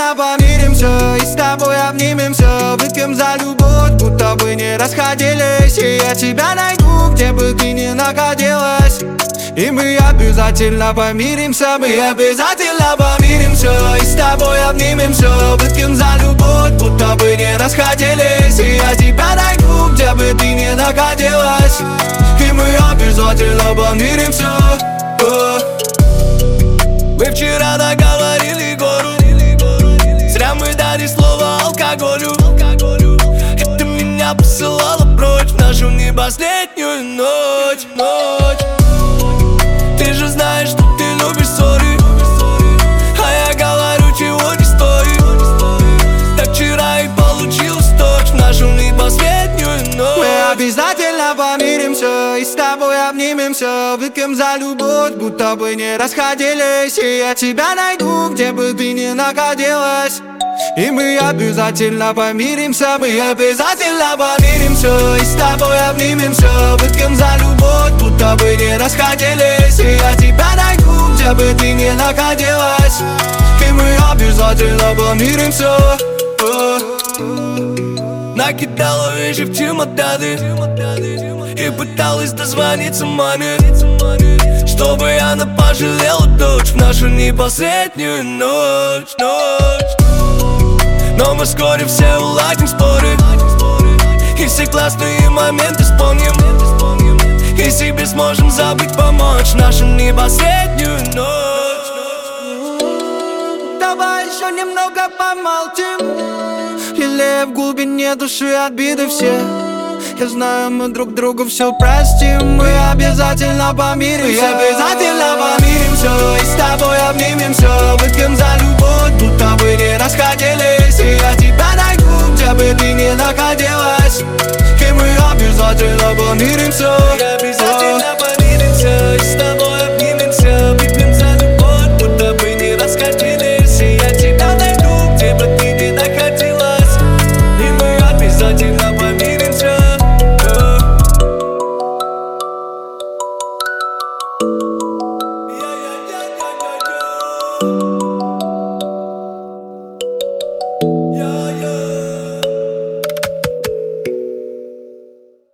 обязательно помиримся и с тобой обнимемся. Выпьем за любовь, будто бы не расходились. И я тебя найду, где бы ты ни находилась. И мы обязательно помиримся, мы обязательно помиримся и с тобой обнимемся. Выпьем за любовь, будто бы не расходились. И я тебя найду, где бы ты ни находилась. И мы обязательно помиримся. Мы вчера договорили гору, зря мы дали слово алкоголю. И ты меня посылала прочь в нашу не последнюю ночь. Ты же знаешь, что ты любишь ссоры, а я говорю, чего не стоит. Так вчера и получилось точь в нашу не последнюю ночь. Мы обязательно помиримся и с тобой обнимемся. Выпьем за любовь, будто бы не расходились. И я тебя найду, где бы ты ни находилась. И мы обязательно помиримся, мы обязательно помиримся и с тобой обнимемся. Выпьем за любовь, будто бы не расходились. И я тебя найду, где бы ты ни находилась. И мы обязательно помиримся. Накидала вещи в чемоданы и пыталась дозвониться маме, чтобы она пожалела дочь в нашу не последнюю ночь. Но мы вскоре все уладим споры и все классные моменты вспомним. И себе сможем забыть, помочь нашу не последнюю ночь. Давай еще немного помолчим, лелея в глубине души обиды все. Я знаю, мы друг другу все простим. Мы обязательно помиримся, мы обязательно помиримся и с тобой обнимемся. Выпьем за любовь,